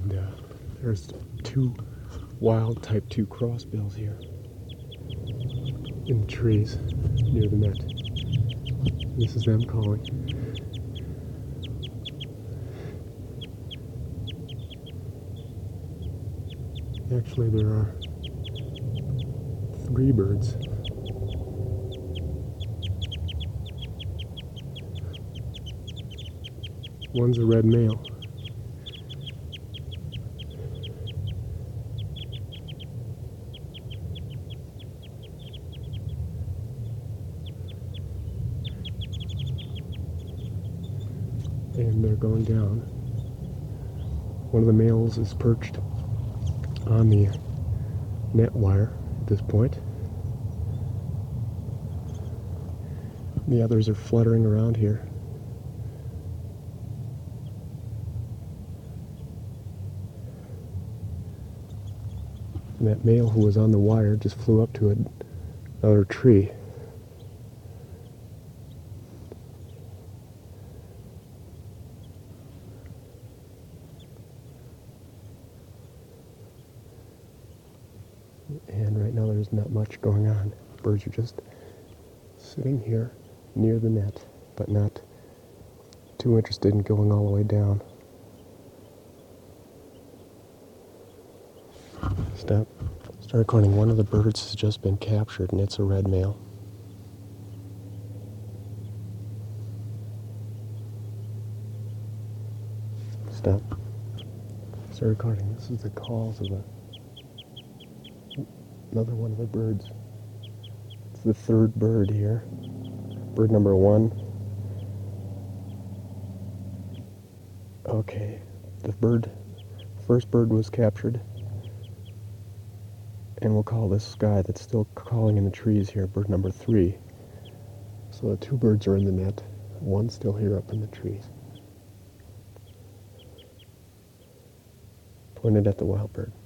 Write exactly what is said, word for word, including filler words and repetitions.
And uh, there's two wild type two crossbills here in the trees near the net. This is them calling. Actually, there are three birds. One's a red male. And they're going down. One of the males is perched on the net wire at this point. The others are fluttering around here. And that male who was on the wire just flew up to another tree. And right now there's not much going on. Birds are just sitting here near the net, but not too interested in going all the way down. Stop. Start recording. One of the birds has just been captured, and it's a red male. Stop. Start recording. This is the calls of a, another one of the birds. It's the third bird here. Bird number one. Okay. The bird, first bird was captured. And we'll call this guy that's still calling in the trees here bird number three. So the two birds are in the net. One's still here up in the trees. Pointed at the wild bird.